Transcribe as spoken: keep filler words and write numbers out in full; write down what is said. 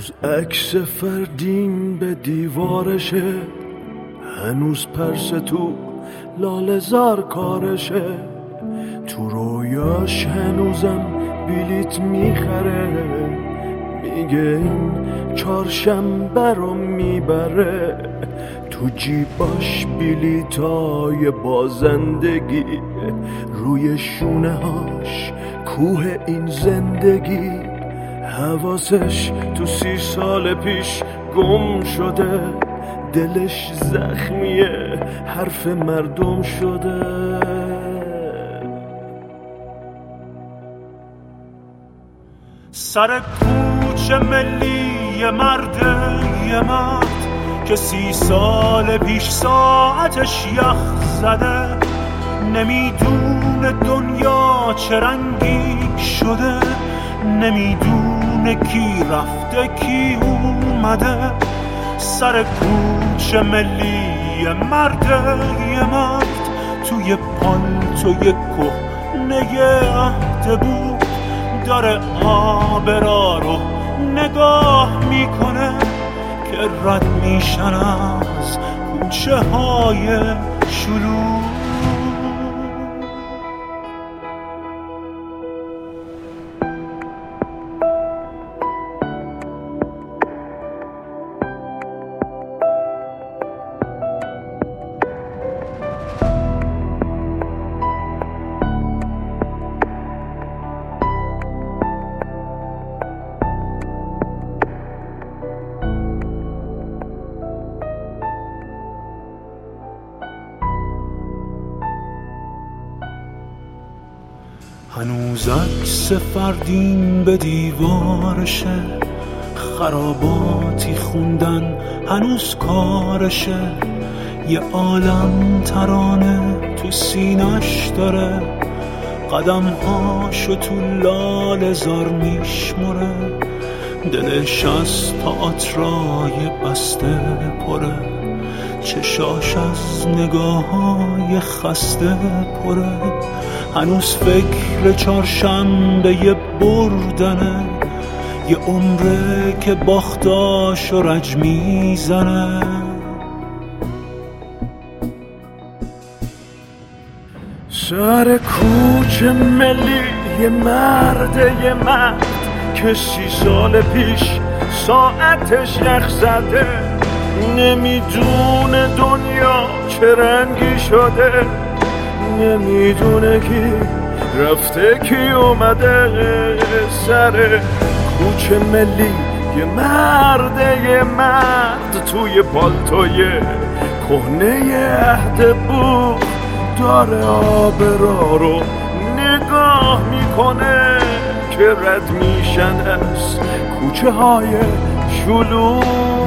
هنوز عکس فردین به دیوارشه، هنوز پرس تو لاله زار کارشه، تو رویاش هنوزم بلیت میخره، میگه این چهارشنبه رو میبره، تو جیباش بلیتای بازندگی، روی شونه هاش کوه این زندگی، حواسش تو سی سال پیش گم شده، دلش زخمیه حرف مردم شده. سر کوچه ملی یه مرده یه مرد که سی سال پیش ساعتش یخ زده، نمیدونه دنیا چه رنگی شده، نمیدونه کی رفته کی اومده. سر کوچه ملی یه مرده یه مرد توی پالتوی کهنه عهد بود، داره آبرا رو نگاه میکنه که رد میشن از کوچه های شلوغ. هنوز عکس فردین به دیوارشه، خراباتی خوندن هنوز کارشه، یه عالم ترانه تو سینش داره، قدمهاشو تو لاله زار میشمره، دلش از تئاترای بسته پره، چشاش از نگاه‌های خسته پره، هنوز فکر چهارشنبه یه بردنه، یه عمره که باختاشو رج میزنه. سر کوچه ملی یه مرده یه مرد که سی سال پیش ساعتش یخ زده، نمیدونه دنیا چه رنگی شده، نمیدونه کی رفته کی اومده. سر کوچه ملی یه مرده یه مرد توی پالتوی کهنه عهد بود، داره آبرا رو نگاه میکنه که رد میشن از کوچه های شلوغ.